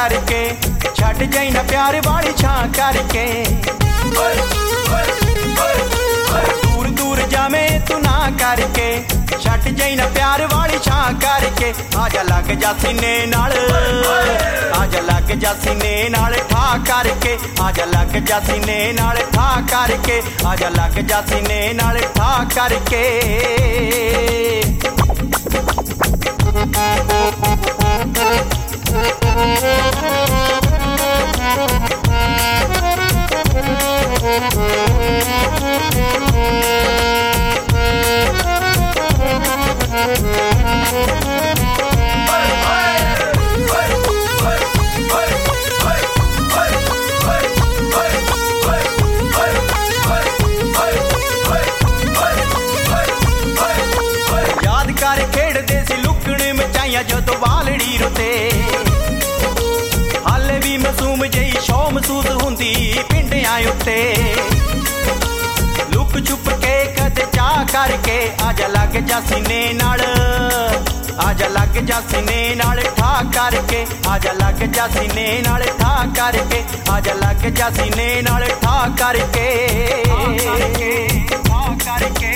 करके छट जाई ना प्यार वाली छां करके दूर दूर जावे तू ना करके छट जाई ना प्यार वाली छां करके आजा लग जा सीने नाल आजा लग जा सीने नाल ठा करके आजा लग जा सीने नाल ठा करके आजा लग जा सीने नाल ठा करके ਜਦੋਂ ਵਾਲੜੀ ਰੁੱਤੇ ਹਾਲੇ ਵੀ ਮਾਸੂਮ ਜਿਹੀ ਸ਼ੌ ਮਹਿਸੂਸ ਹੁੰਦੀ ਪਿੰਡਿਆਂ ਉੱਤੇ ਲੁਕ ਛੁਪ ਕੇ ਕਦੇ ਚਾਹ ਕਰਕੇ ਆਜਾ ਲੱਗ ਜਾ ਸੀਨੇ ਨਾਲ ਆਜਾ ਲੱਗ ਜਾ ਸੀਨੇ ਨਾਲ ਠਾ ਕਰਕੇ ਆਜਾ ਲੱਗ ਜਾ ਸੀਨੇ ਨਾਲ ਠਾ ਕਰਕੇ ਆਜਾ ਲੱਗ ਜਾ ਸੀਨੇ ਨਾਲ ਠਾ ਕਰਕੇ ਠਾ ਕਰਕੇ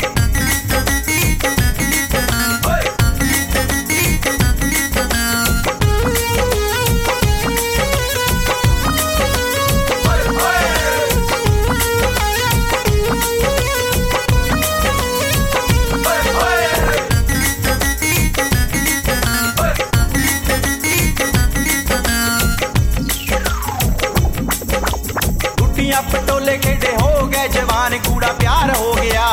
पटोले खेडे हो गए जवान कूड़ा प्यार हो गया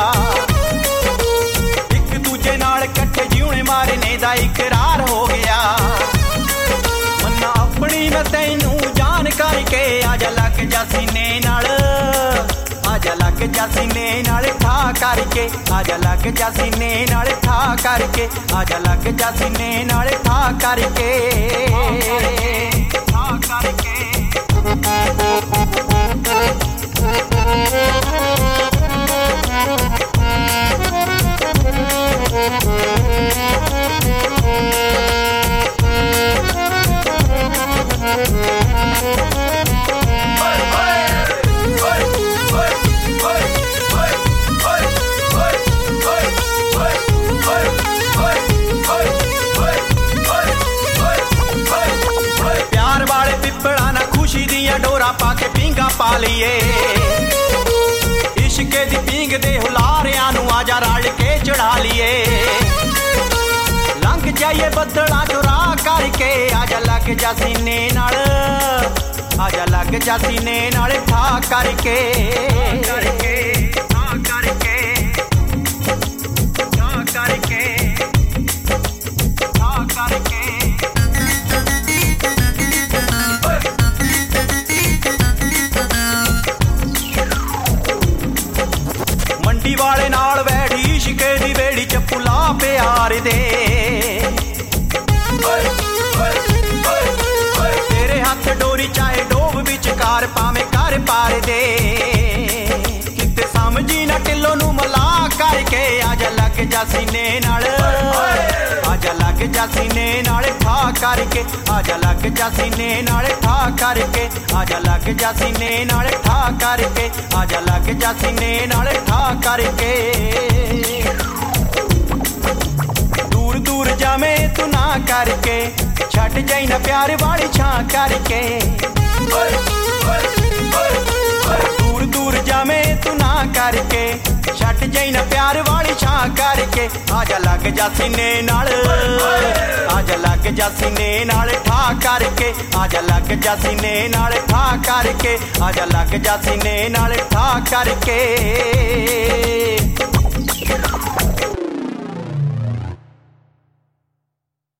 एक दूजे नाल कट्ठे जीवने मारने दा इकरार हो गया मन्ना अपनी न तैनू जान करके आजा लग जा सीने नाल आजा लग जा सीने नाल ठा करके आजा लग जा सीने नाल ठा करके आजा लग जा सीने नाल ठा करके ठा करके प्यार वाले पिपड़ा ना खुशी दिया डोरा पाके पींगा पा लीए इश्के दी पींग दे हुलारियां नू आजा रल के चढ़ा लीए लंघ जाइए बदला चुरा करके आजा लग जा सीने नाल आजा लग जा सीने नाल ठा करके करके ठा करके ठा करके ठा करके मंडी वाले नाल बैठी इश्के दी बेड़ी च पुला प्यार दे तेरे हाथ डोरी चाहे डोब विचकार पावे कर पार दे किते समझी ना टिल्लो नू मला करके आजा लग जा सीने नाल आजा लग जा सीने नाल ठा करके आजा लग जा सीने नाल ठा करके आजा लग जा सीने नाल ठा करके आजा लग जा सीने नाल ठा करके दूर दूर जावे तू ना करके छट जाई ना प्यार वाली छां करके दूर दूर जावे तू ना करके छट जाई ना प्यार वाली छां करके आजा लग जा सीने नाल आजा लग जा सीने नाल ठा करके आजा लग जा सीने नाल ठा करके आजा लग जा सीने नाल ठा करके